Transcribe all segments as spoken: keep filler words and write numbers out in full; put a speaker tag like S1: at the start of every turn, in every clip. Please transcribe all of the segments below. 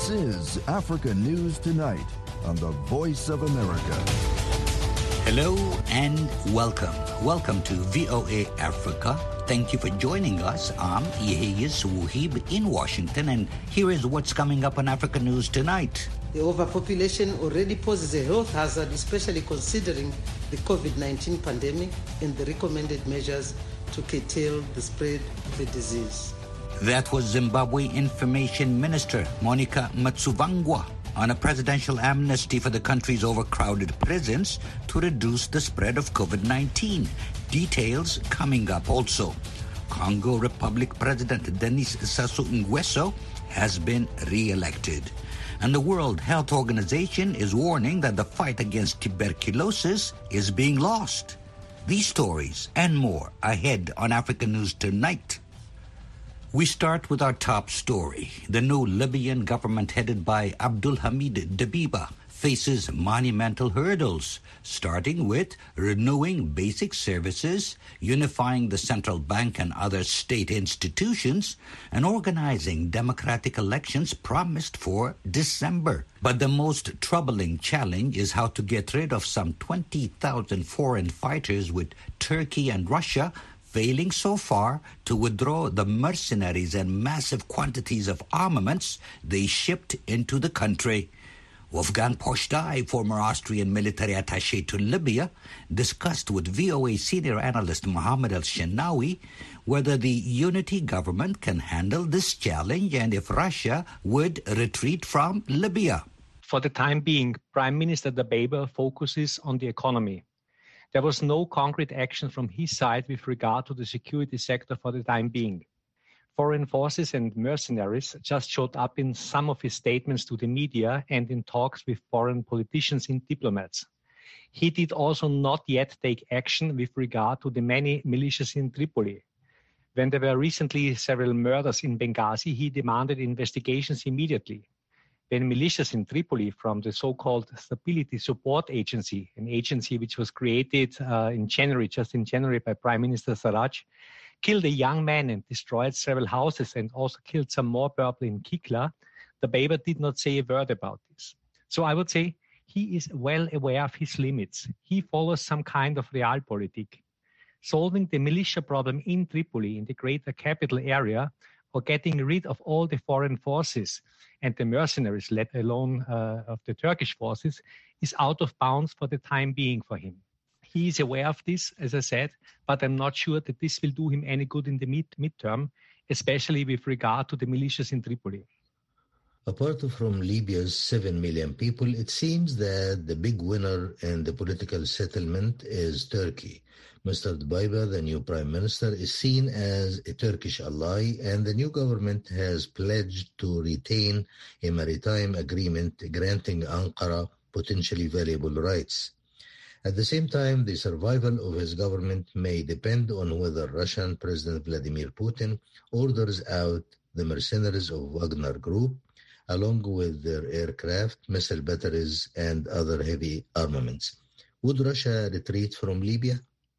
S1: This is Africa News Tonight on the Voice of America.
S2: Hello and welcome. Welcome to V O A Africa. Thank you for joining us. I'm Yehiyas Wuhib in Washington, and here is what's coming up on Africa News Tonight.
S3: The overpopulation already poses a health hazard, especially considering the COVID nineteen pandemic and the recommended measures to curtail the spread of the disease.
S2: That was Zimbabwe Information Minister Monica Matsuvangwa on a presidential amnesty for the country's overcrowded prisons to reduce the spread of COVID nineteen. Details coming up also. Congo Republic President Denis Sassou Nguesso has been re-elected. And the World Health Organization is warning that the fight against tuberculosis is being lost. These stories and more ahead on Africa News Tonight. We start with our top story. The new Libyan government headed by Abdulhamid Dbeibah faces monumental hurdles, starting with renewing basic services, unifying the central bank and other state institutions, and organizing democratic elections promised for December. But the most troubling challenge is how to get rid of some twenty thousand foreign fighters, with Turkey and Russia failing so far to withdraw the mercenaries and massive quantities of armaments they shipped into the country. Wolfgang Postai, former Austrian military attaché to Libya, discussed with V O A senior analyst Mohammed Al-Shenawi whether the unity government can handle this challenge and if Russia would retreat from Libya.
S4: For the time being, Prime Minister Dbeibah focuses on the economy. There was no concrete action from his side with regard to the security sector for the time being. Foreign forces and mercenaries just showed up in some of his statements to the media and in talks with foreign politicians and diplomats. He did also not yet take action with regard to the many militias in Tripoli. When there were recently several murders in Benghazi, he demanded investigations immediately. When militias in Tripoli from the so-called Stability Support Agency, an agency which was created uh, in January, just in January by Prime Minister Sarraj, killed a young man and destroyed several houses and also killed some more people in Kikla, Dbeibah did not say a word about this. So I would say he is well aware of his limits. He follows some kind of realpolitik. Solving the militia problem in Tripoli, in the greater capital area, or getting rid of all the foreign forces and the mercenaries, let alone uh, of the Turkish forces, is out of bounds for the time being for him. He is aware of this, as I said, but I'm not sure that this will do him any good in the mid midterm, especially with regard to the militias in Tripoli.
S5: Apart from Libya's seven million people, it seems that the big winner in the political settlement is Turkey. Mister Dbeibah, the new prime minister, is seen as a Turkish ally, and the new government has pledged to retain a maritime agreement granting Ankara potentially valuable rights. At the same time, the survival of his government may depend on whether Russian President Vladimir Putin orders out the mercenaries of Wagner Group, along with their aircraft, missile batteries, and other heavy armaments. Would Russia retreat from Libya?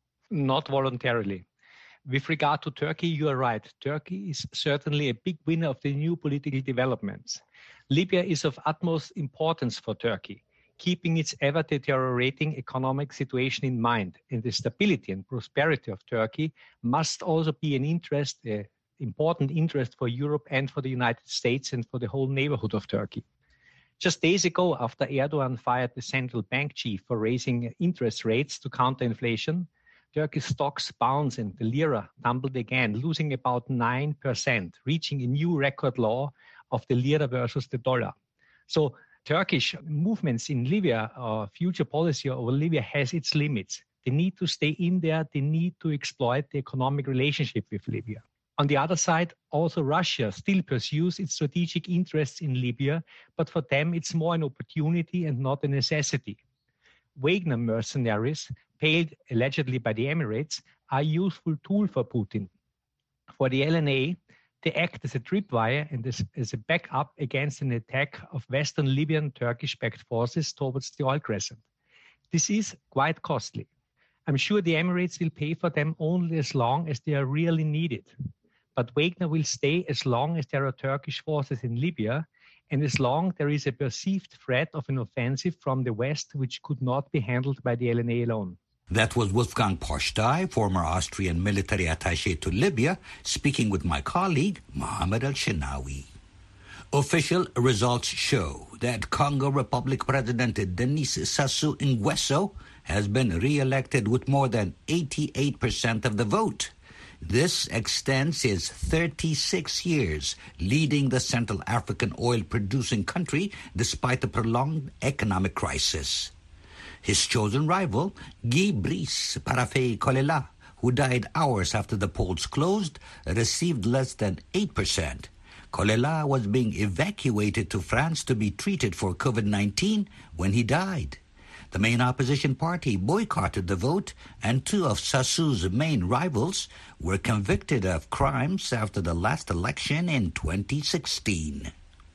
S4: Not voluntarily. With regard to Turkey, you are right. Turkey is certainly a big winner of the new political developments. Libya is of utmost importance for Turkey, keeping its ever-deteriorating economic situation in mind. And the stability and prosperity of Turkey must also be an interest, an important interest for Europe and for the United States and for the whole neighborhood of Turkey. Just days ago, after Erdogan fired the central bank chief for raising interest rates to counter inflation, Turkey's stocks bounced and the lira tumbled again, losing about nine percent, reaching a new record low of the lira versus the dollar. So Turkish movements in Libya, or future policy over Libya, has its limits. They need to stay in there. They need to exploit the economic relationship with Libya. On the other side, also Russia still pursues its strategic interests in Libya, but for them it's more an opportunity and not a necessity. Wagner mercenaries, paid allegedly by the Emirates, are a useful tool for Putin. For the L N A, they act as a tripwire and as, as a backup against an attack of Western Libyan Turkish-backed forces towards the oil crescent. This is quite costly. I'm sure the Emirates will pay for them only as long as they are really needed. But Wagner will stay as long as there are Turkish forces in Libya, And as long there is a perceived threat of an offensive from the West, which could not be handled by the L N A alone.
S2: That was Wolfgang Postai, former Austrian military attaché to Libya, speaking with my colleague, Mohammed Al-Shinawi. Official results show that Congo Republic President Denis Sassou Nguesso has been re-elected with more than eighty-eight percent of the vote. This extends his thirty-six years leading the Central African oil-producing country despite the prolonged economic crisis. His chosen rival, Guy Brice Parafe Kolela, who died hours after the polls closed, received less than eight percent. Kolela was being evacuated to France to be treated for COVID nineteen when he died. The main opposition party boycotted the vote, and two of Sassou's main rivals were convicted of crimes after the last election in twenty sixteen.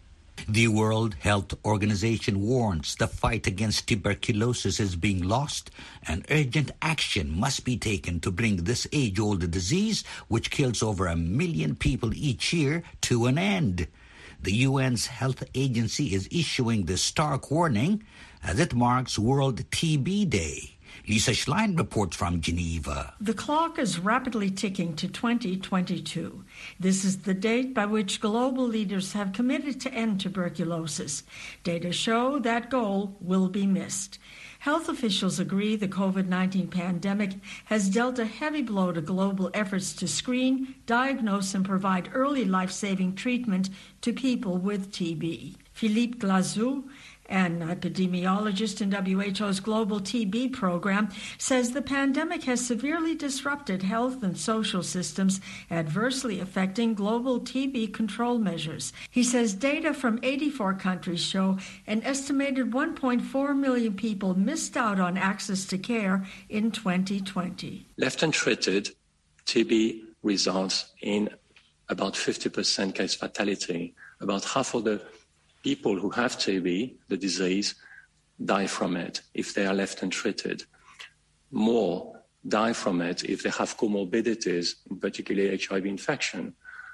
S2: The World Health Organization warns the fight against tuberculosis is being lost, and urgent action must be taken to bring this age-old disease, which kills over a million people each year, to an end. The U N's health agency is issuing this stark warning as it marks World T B Day. Lisa Schlein reports from Geneva.
S6: The clock is rapidly ticking to twenty twenty-two. This is the date by which global leaders have committed to end tuberculosis. Data show that goal will be missed. Health officials agree the COVID nineteen pandemic has dealt a heavy blow to global efforts to screen, diagnose, and provide early life-saving treatment to people with T B. Philippe Glazou, an epidemiologist in W H O's Global T B program, says the pandemic has severely disrupted health and social systems, adversely affecting global T B control measures. He says data from eighty-four countries show an estimated one point four million people missed out on access to care in twenty twenty.
S7: Left untreated, T B results in about fifty percent case fatality. About half of the people who have T B, the disease, die from it if they are left untreated. More die from it if they have comorbidities, in particular H I V infection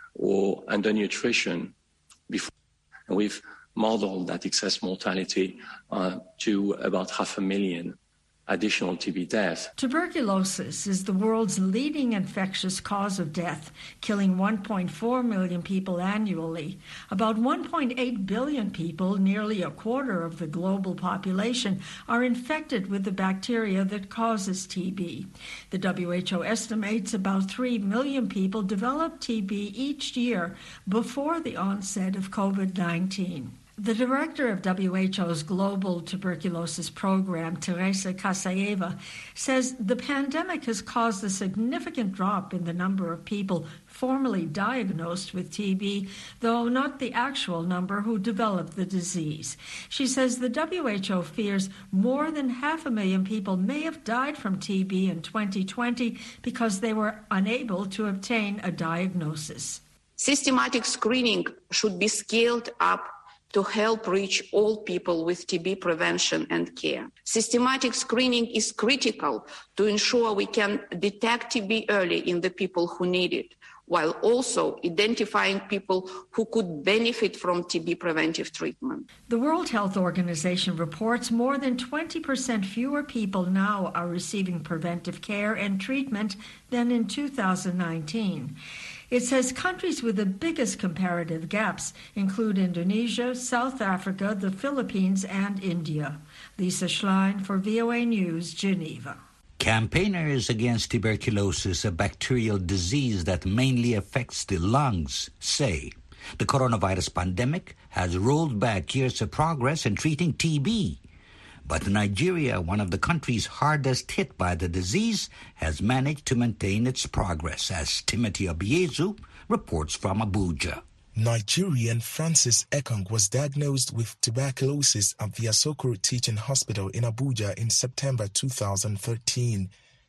S7: or undernutrition. Before. And we've modeled that excess mortality uh, to about half a million additional T B deaths.
S6: Tuberculosis is the world's leading infectious cause of death, killing one point four million people annually. About one point eight billion people, nearly a quarter of the global population, are infected with the bacteria that causes T B. The W H O estimates about three million people develop T B each year before the onset of COVID nineteen. The director of W H O's Global Tuberculosis Program, Teresa Kasayeva, says the pandemic has caused a significant drop in the number of people formally diagnosed with T B, though not the actual number who developed the disease. She says the W H O fears more than half a million people may have died from T B in twenty twenty because they were unable to obtain a diagnosis.
S8: Systematic screening should be scaled up to help reach all people with T B prevention and care. Systematic screening is critical to ensure we can detect T B early in the people who need it, while also identifying people who could benefit from T B preventive treatment.
S6: The World Health Organization reports more than twenty percent fewer people now are receiving preventive care and treatment than in two thousand nineteen. It says countries with the biggest comparative gaps include Indonesia, South Africa, the Philippines, and India. Lisa Schlein for V O A News, Geneva.
S2: Campaigners against tuberculosis, a bacterial disease that mainly affects the lungs, say the coronavirus pandemic has rolled back years of progress in treating T B. But Nigeria, one of the countries hardest hit by the disease, has managed to maintain its progress, as Timothy Obiezu reports from Abuja.
S9: Nigerian Francis Ekong was diagnosed with tuberculosis at the Asokoro Teaching Hospital in Abuja in September two thousand thirteen.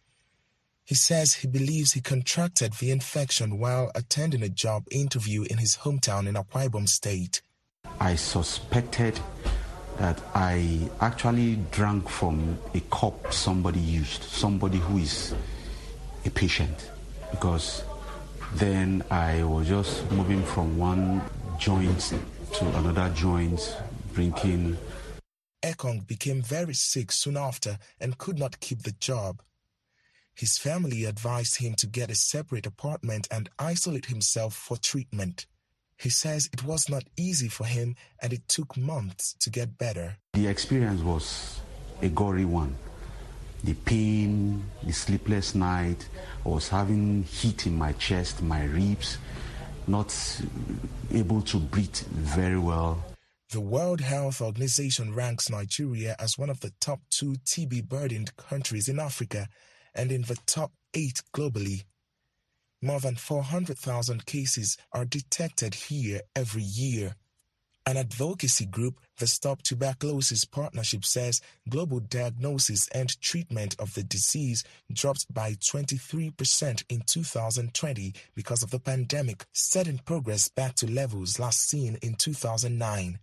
S9: He says he believes he contracted the infection while attending a job interview in his hometown in Akwa Ibom State.
S10: I suspected that I actually drank from a cup somebody used, somebody who is a patient, because then I was just moving from one joint to another joint, drinking.
S9: Ekong became very sick soon after and could not keep the job. His family advised him to get a separate apartment and isolate himself for treatment. He says it was not easy for him and it took months to get better.
S10: The experience was a gory one. The pain, the sleepless night, I was having heat in my chest, my ribs, not able to breathe very well.
S9: The World Health Organization ranks Nigeria as one of the top two T B-burdened countries in Africa and in the top eight globally. More than four hundred thousand cases are detected here every year. An advocacy group, the Stop Tuberculosis Partnership, says global diagnosis and treatment of the disease dropped by twenty-three percent in two thousand twenty because of the pandemic, setting progress back to levels last seen in two thousand nine.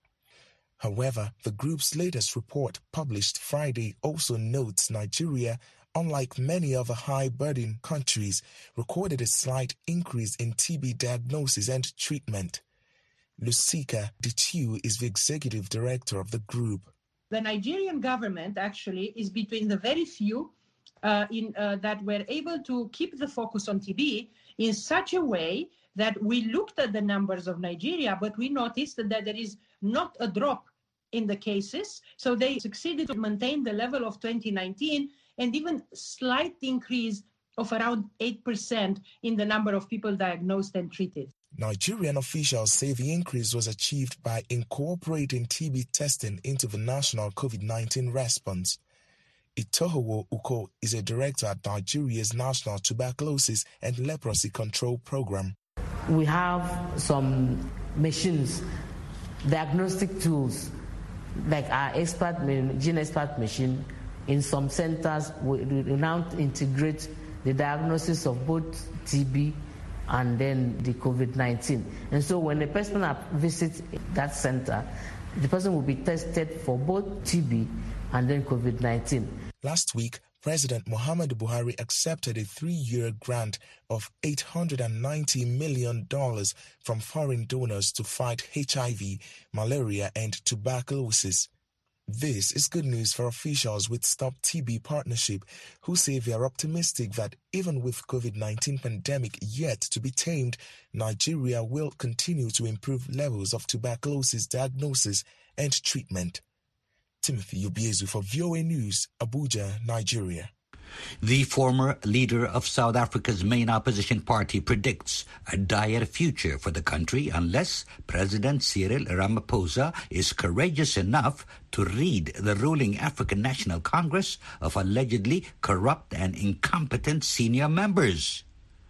S9: However, the group's latest report, published Friday, also notes Nigeria, unlike many other high-burden countries, recorded a slight increase in T B diagnosis and treatment. Lucika Ditiu is the executive director of the group.
S11: The Nigerian government actually is between the very few uh, in, uh, that were able to keep the focus on T B in such a way that we looked at the numbers of Nigeria, but we noticed that there is not a drop in the cases. So they succeeded to maintain the level of twenty nineteen and even slight increase of around eight percent in the number of people diagnosed and treated.
S9: Nigerian officials say the increase was achieved by incorporating T B testing into the national COVID nineteen response. Itohowo Uko is a director at Nigeria's National Tuberculosis and Leprosy Control Program.
S12: We have some machines, diagnostic tools, like our expert gene expert machine. In some centers, we, we now integrate the diagnosis of both T B and then the COVID nineteen. And so when a person visits that center, the person will be tested for both T B and then COVID nineteen.
S9: Last week, President Muhammadu Buhari accepted a three-year grant of eight hundred ninety million dollars from foreign donors to fight H I V, malaria, and tuberculosis. This is good news for officials with Stop T B Partnership, who say they are optimistic that even with COVID nineteen pandemic yet to be tamed, Nigeria will continue to improve levels of tuberculosis diagnosis and treatment. Timothy Obiezu for V O A News, Abuja, Nigeria.
S2: The former leader of South Africa's main opposition party predicts a dire future for the country unless President Cyril Ramaphosa is courageous enough to rid the ruling African National Congress of allegedly corrupt and incompetent senior members.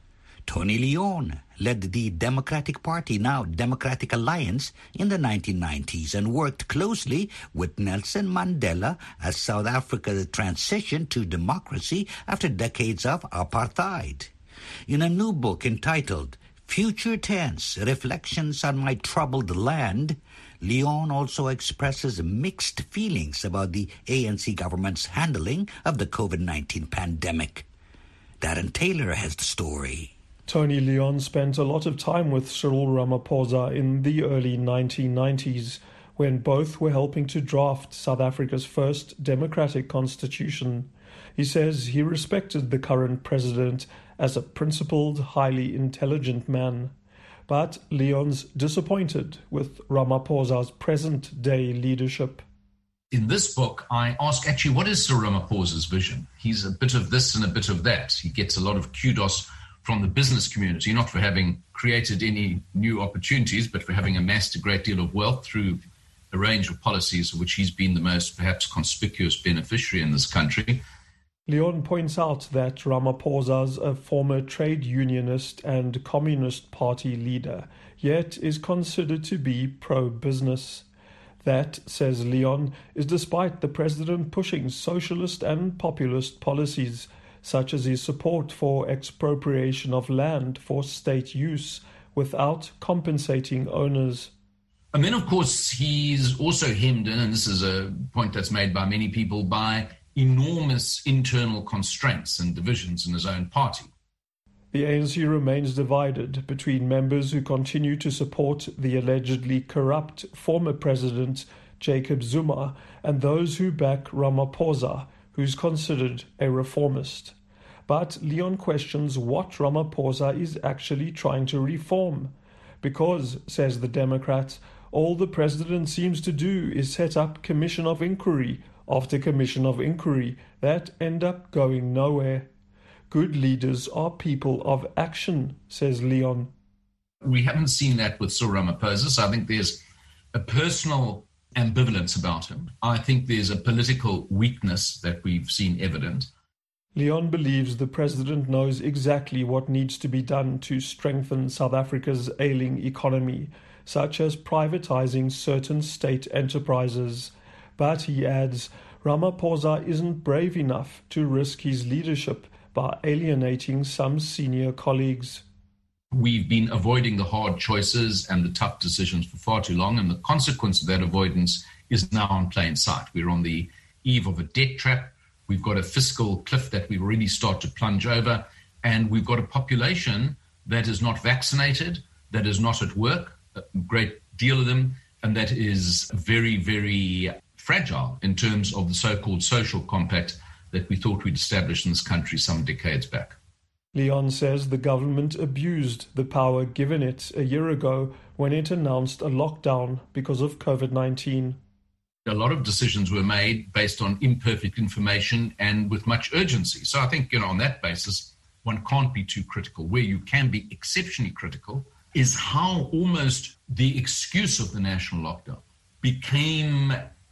S2: Tony Leon led the Democratic Party, now Democratic Alliance, in the nineteen nineties and worked closely with Nelson Mandela as South Africa transitioned to democracy after decades of apartheid. In a new book entitled Future Tense, Reflections on My Troubled Land, Leon also expresses mixed feelings about the A N C government's handling of the COVID nineteen pandemic. Darren Taylor has the story.
S13: Tony Leon spent a lot of time with Cyril Ramaphosa in the early nineteen nineties, when both were helping to draft South Africa's first democratic constitution. He says he respected the current president as a principled, highly intelligent man. But Leon's disappointed with Ramaphosa's present-day leadership.
S14: In this book, I ask actually, what is Cyril Ramaphosa's vision? He's a bit of this and a bit of that. He gets a lot of kudos from the business community, not for having created any new opportunities, but for having amassed a great deal of wealth through a range of policies of which he's been the most perhaps conspicuous beneficiary in this country.
S13: Leon points out that Ramaphosa's a former trade unionist and Communist Party leader, yet is considered to be pro-business. That, says Leon, is despite the president pushing socialist and populist policies, such as his support for expropriation of land for state use without compensating owners.
S14: And then, of course, he's also hemmed in, and this is a point that's made by many people, by enormous internal constraints and divisions in his own party.
S13: The A N C remains divided between members who continue to support the allegedly corrupt former president Jacob Zuma and those who back Ramaphosa, who's considered a reformist. But Leon questions what Ramaphosa is actually trying to reform. Because, says the Democrat, all the president seems to do is set up commission of inquiry after commission of inquiry that end up going nowhere. Good leaders are people of action, says Leon.
S14: We haven't seen that with Cyril Ramaphosa, so I think there's a personal ambivalence about him. I think there's a political weakness that we've seen evident.
S13: Leon believes the president knows exactly what needs to be done to strengthen South Africa's ailing economy, such as privatizing certain state enterprises. But, he adds, Ramaphosa isn't brave enough to risk his leadership by alienating some senior colleagues.
S14: We've been avoiding the hard choices and the tough decisions for far too long, and the consequence of that avoidance is now in plain sight. We're on the eve of a debt trap. We've got a fiscal cliff that we already start to plunge over, and we've got a population that is not vaccinated, that is not at work, a great deal of them, and that is very, very fragile in terms of the so-called social compact that we thought we'd established in this country some decades back.
S13: Leon says the government abused the power given it a year ago when it announced a lockdown because of COVID nineteen.
S14: A lot of decisions were made based on imperfect information and with much urgency. So I think, you know, on that basis, one can't be too critical. Where you can be exceptionally critical is how almost the excuse of the national lockdown became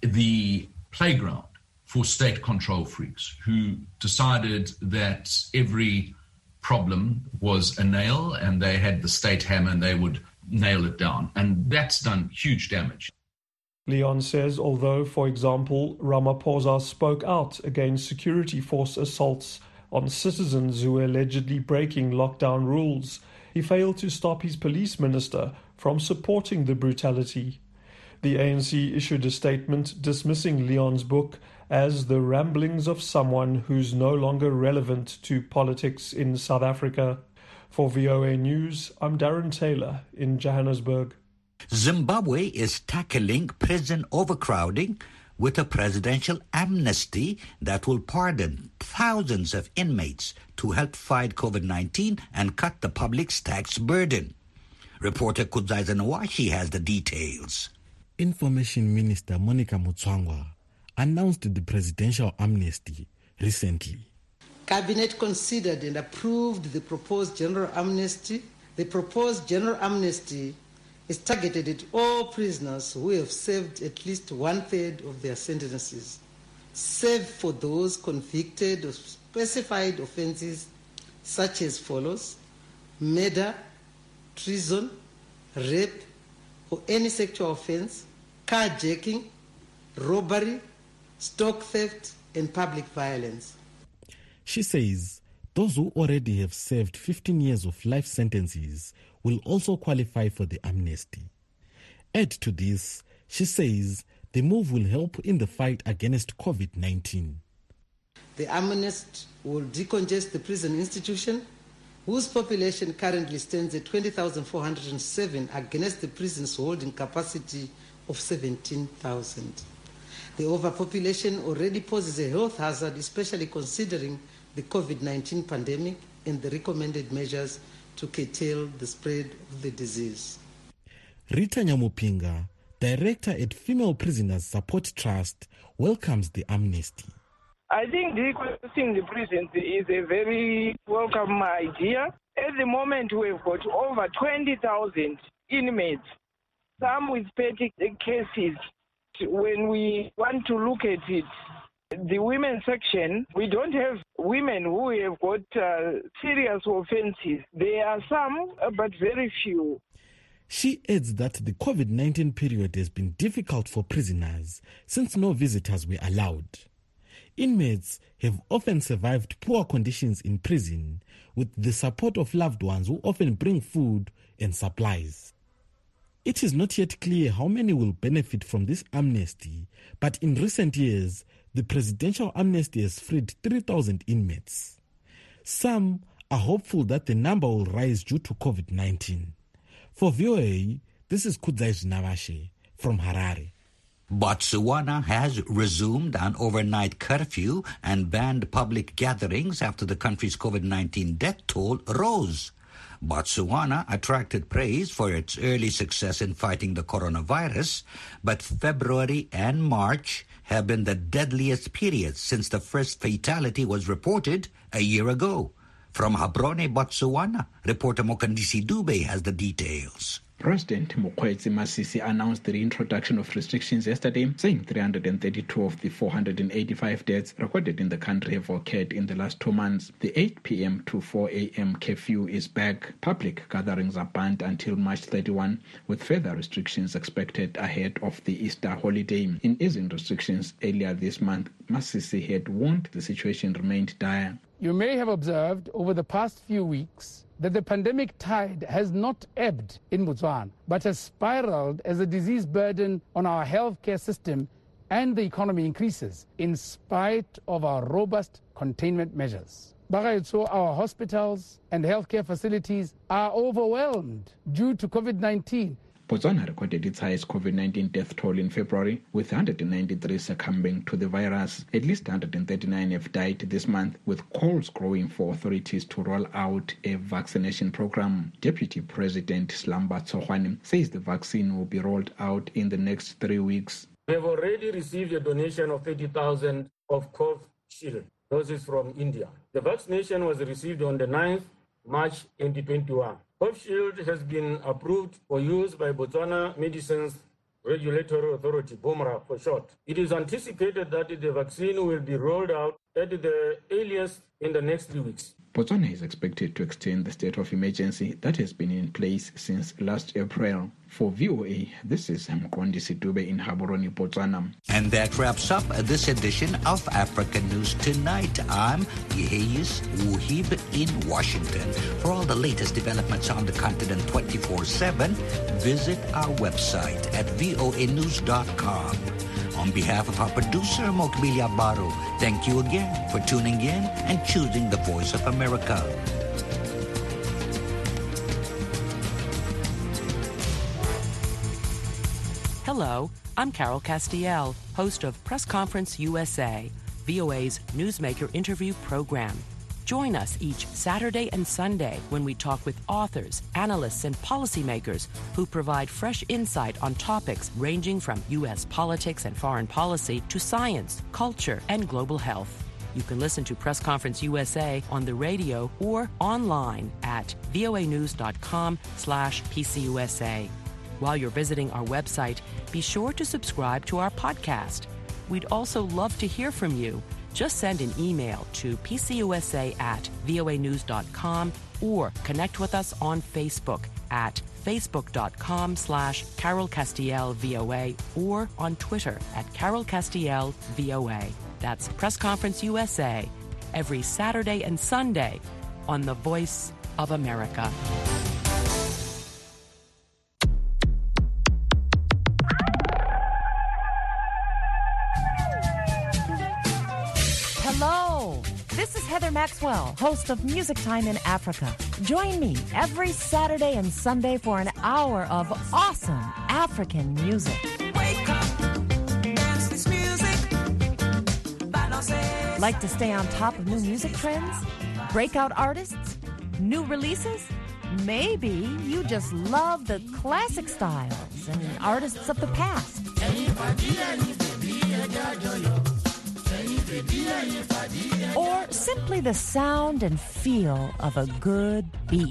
S14: the playground for state control freaks who decided that every problem was a nail and they had the state hammer and they would nail it down. And that's done huge damage.
S13: Leon says although, for example, Ramaphosa spoke out against security force assaults on citizens who were allegedly breaking lockdown rules, he failed to stop his police minister from supporting the brutality. The A N C issued a statement dismissing Leon's book as the ramblings of someone who's no longer relevant to politics in South Africa. For V O A News, I'm Darren Taylor in Johannesburg.
S2: Zimbabwe is tackling prison overcrowding with a presidential amnesty that will pardon thousands of inmates to help fight COVID nineteen and cut the public's tax burden. Reporter Kudzaiza Nawashi has the details.
S15: Information Minister Monica Mutsvangwa announced the presidential amnesty recently.
S3: Cabinet considered and approved the proposed general amnesty. The proposed general amnesty is targeted at all prisoners who have served at least one-third of their sentences, save for those convicted of specified offences such as follows: murder, treason, rape, or any sexual offence, carjacking, robbery, stock theft, and public violence.
S15: She says those who already have served fifteen years of life sentences will also qualify for the amnesty. Add to this, she says the move will help in the fight against COVID nineteen.
S3: The amnesty will decongest the prison institution, whose population currently stands at twenty thousand four hundred seven against the prison's holding capacity of seventeen thousand. The overpopulation already poses a health hazard, especially considering the COVID nineteen pandemic and the recommended measures to curtail the spread of the disease.
S15: Rita Nyamupinga, director at Female Prisoners Support Trust, welcomes the amnesty.
S16: I think decreasing the prisons is a very welcome idea. At the moment, we've got over twenty thousand inmates, some with petty cases. When we want to look at it, the women's section, we don't have women who have got uh, serious offences. There are some, but very few.
S15: She adds that the COVID nineteen period has been difficult for prisoners since no visitors were allowed. Inmates have often survived poor conditions in prison with the support of loved ones who often bring food and supplies. It is not yet clear how many will benefit from this amnesty, but in recent years, the presidential amnesty has freed three thousand inmates. Some are hopeful that the number will rise due to COVID nineteen. For V O A, this is Kudzai Navashe from Harare.
S2: Botswana has resumed an overnight curfew and banned public gatherings after the country's COVID nineteen death toll rose. Botswana attracted praise for its early success in fighting the coronavirus, but February and March have been the deadliest periods since the first fatality was reported a year ago. From Gaborone, Botswana, reporter Mokandisi Dube has the details.
S17: President Mokgweetsi Masisi announced the reintroduction of restrictions yesterday, saying three hundred thirty-two of the four hundred eighty-five deaths recorded in the country have occurred in the last two months. The eight p.m. to four a.m. curfew is back. Public gatherings are banned until March thirty-first, with further restrictions expected ahead of the Easter holiday. In easing restrictions earlier this month, Masisi had warned the situation remained dire.
S18: You may have observed over the past few weeks that the pandemic tide has not ebbed in Botswana, but has spiraled as the disease burden on our healthcare system and the economy increases, in spite of our robust containment measures. So our hospitals and healthcare facilities are overwhelmed due to COVID nineteen.
S17: Botswana recorded its highest COVID nineteen death toll in February, with one hundred ninety-three succumbing to the virus. At least one hundred thirty-nine have died this month, with calls growing for authorities to roll out a vaccination program. Deputy President Slamba Tsohwane says the vaccine will be rolled out in the next three weeks.
S19: We have already received a donation of thirty thousand of Covishield doses from India. The vaccination was received on the ninth of March twenty twenty-one. Covishield has been approved for use by Botswana Medicines Regulatory Authority, BOMRA for short. It is anticipated that the vaccine will be rolled out at the earliest in the next three weeks.
S17: Botswana is expected to extend the state of emergency that has been in place since last April. For V O A, this is Mkondisi Dube in Gaborone, Botswana.
S2: And that wraps up this edition of African News Tonight. I'm Yeheis Wuhib in Washington. For all the latest developments on the continent twenty-four seven, visit our website at voa news dot com. On behalf of our producer, Mokbilia Baro, thank you again for tuning in and choosing the Voice of America.
S20: Hello, I'm Carol Castiel, host of Press Conference U S A, V O A's newsmaker interview program. Join us each Saturday and Sunday when we talk with authors, analysts, and policymakers who provide fresh insight on topics ranging from U S politics and foreign policy to science, culture, and global health. You can listen to Press Conference U S A on the radio or online at voa news dot com slash P C U S A. While you're visiting our website, be sure to subscribe to our podcast. We'd also love to hear from you. Just send an email to p c u s a at voa news dot com or connect with us on Facebook at facebook dot com slash Carol Castiel V O A or on Twitter at Carol Castiel V O A. That's Press Conference U S A, every Saturday and Sunday on the Voice of America.
S21: Hello, this is Heather Maxwell, host of Music Time in Africa. Join me every Saturday and Sunday for an hour of awesome African music.
S22: Wake up, dance this music.
S21: Like to stay on top of new music trends? Breakout artists? New releases? Maybe you just love the classic styles and artists of the past. Or simply the sound and feel of a good beat.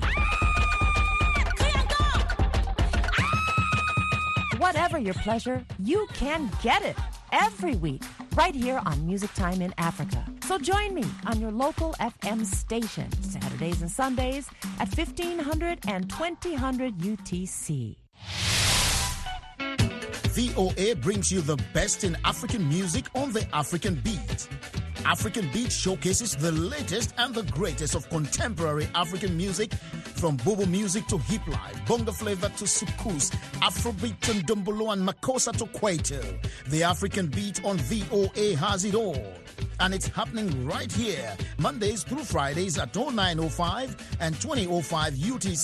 S21: Whatever your pleasure, you can get it every week right here on Music Time in Africa. So join me on your local F M station, Saturdays and Sundays at fifteen hundred and twenty hundred U T C.
S23: V O A brings you the best in African music on the African Beat. African Beat showcases the latest and the greatest of contemporary African music, from Bobo music to hip life, bongo flavor to soukous, Afrobeat to Ndombolo and Makossa to Kwaito. The African Beat on V O A has it all. and it's happening right here, Mondays through Fridays at oh nine oh five and twenty oh five U T C.